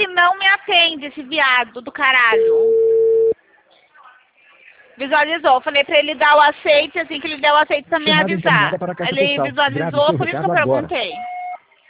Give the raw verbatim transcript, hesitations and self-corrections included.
não me atende, esse viado do caralho. Visualizou. Falei pra ele dar o aceite, assim que ele der o aceite pra me Chamada encaminhada avisar. para a caixa Ele postal. Grave visualizou, seu por isso que eu recado agora. perguntei.